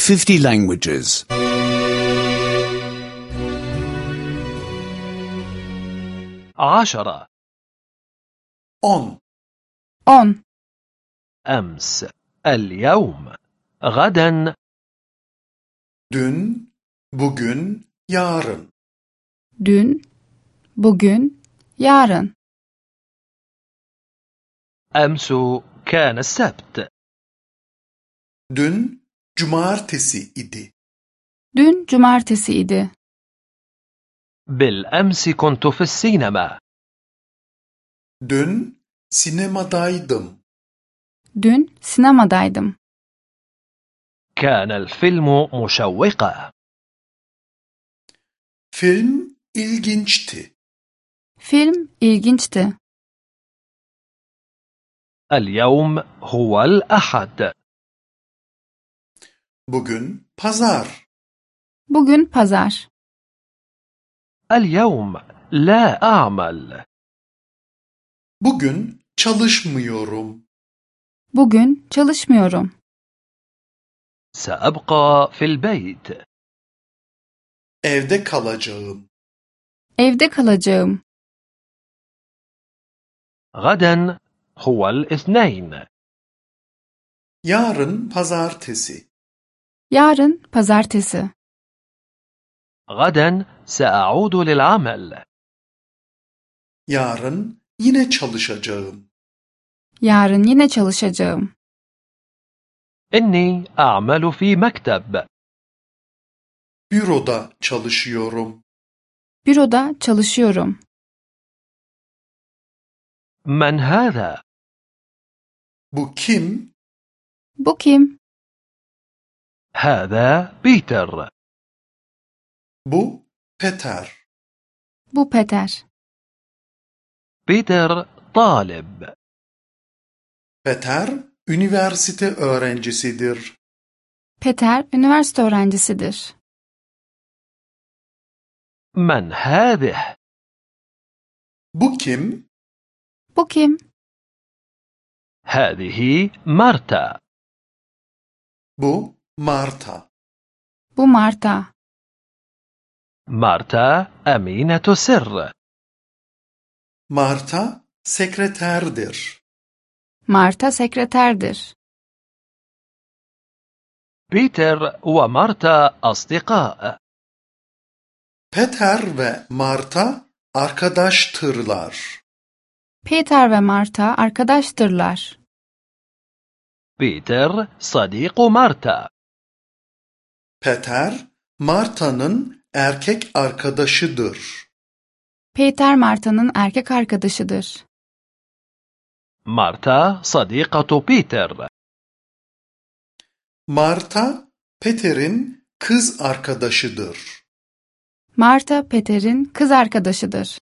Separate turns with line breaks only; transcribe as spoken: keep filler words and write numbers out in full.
fifty languages.
عشرة.
on,
on,
أمس، اليوم، غدا،
dün, bugün, yarın.
dün, bugün, yarın.
أمس كان السبت.
Dün cumartesi idi.
Dün cumartesi idi.
بالأمس كنت في السينما.
Dün sinemadaydım.
Dün sinemadaydım.
كان الفيلم مشوقا.
Film ilginçti.
Film ilginçti.
اليوم هو الأحد.
Bugün pazar.
Bugün pazar.
اليوم لا أعمل.
Bugün çalışmıyorum.
Bugün çalışmıyorum.
سأبقى في البيت.
Evde kalacağım.
Evde kalacağım.
غدا هو الاثنين.
Yarın pazartesi.
Yarın pazartesi.
غدا سأعود للعمل.
Yarın yine çalışacağım.
Yarın yine çalışacağım.
إني أعمل في مكتب.
Büroda çalışıyorum.
Büroda çalışıyorum.
من هذا؟
Bu kim?
Bu kim?
هذا بيتر.
Bu Peter.
Bu Peter.
بيتر طالب.
Peter üniversite öğrencisidir.
Peter üniversite öğrencisidir.
من هذه؟
Bu kim?
Bu kim?
هذه مارتا.
Bu Marta.
Bu Marta.
مارتا أمينة سر.
Marta sekreterdir.
Marta sekreterdir.
بيتر ومارتا أصدقاء.
Peter ve Marta arkadaştırlar.
Peter ve Marta arkadaştırlar.
بيتر صديق مارتا.
Peter, Marta'nın erkek arkadaşıdır.
Peter Marta'nın erkek arkadaşıdır.
مارتا صديقة بيتر.
Marta, Peter'in kız arkadaşıdır.
Marta Peter'in kız arkadaşıdır.